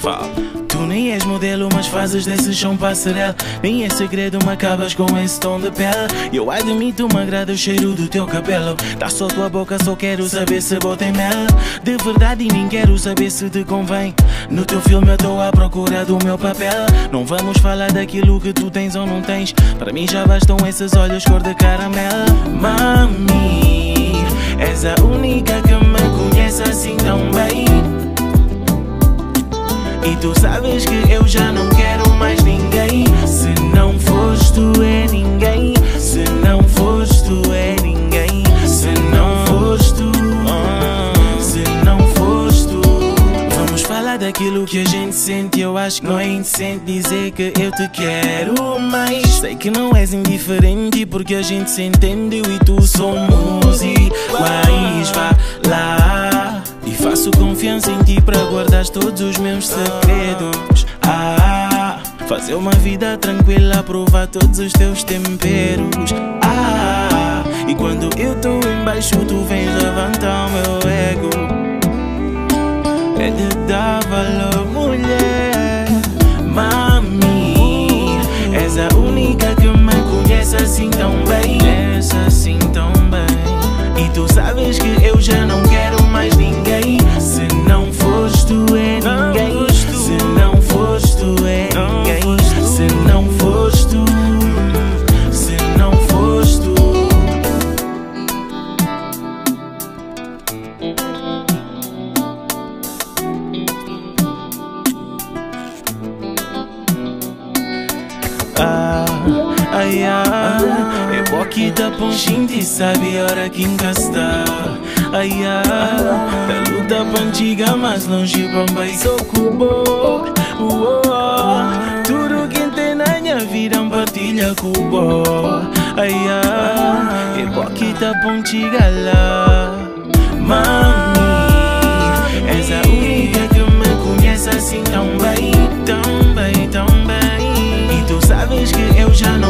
Fala. Tu nem és modelo, mas fazes desse chão passarela. Nem é segredo, me acabas com esse tom de pele. Eu admito, me agrada o cheiro do teu cabelo. Tá só tua boca, só quero saber se bota em mel. De verdade nem quero saber se te convém. No teu filme eu tô à procura do meu papel. Não vamos falar daquilo que tu tens ou não tens. Para mim já bastam esses olhos cor de caramelo. Mami, és a única que me conhece assim tão bem. E tu sabes que eu já não quero mais ninguém. Se não fores tu é ninguém. Se não fores tu é ninguém. Se não fores tu, se não fores tu. Vamos falar daquilo que a gente sente. Eu acho que não é indecente dizer que eu te quero mais. Sei que não és indiferente porque a gente se entende. Eu e tu somos iguais, vá lá. E faço confiança em ti para guardar todos os meus segredos. Fazer uma vida tranquila, provar todos os teus temperos. E quando eu tô embaixo tu vens levantar o meu ego. É de dar valor, mulher. Mami, és a única que me conhece assim tão bem. Conhece assim tão bem. E tu sabes que eu já não quero mais ninguém. Se não fores tu é ninguém. Se não fores tu é ninguém. Se não fores tu, se não fores tu. É bom que tá pontinho e sabe a hora que encastar. Da luta pra antiga, mais longe pra um país ocupou. Tudo que tem na minha vida partilha com o bo. É bom que tá pontiga lá. Mami, és a única que me conhece assim tão bem, tão bem, tão bem. E tu sabes que eu já não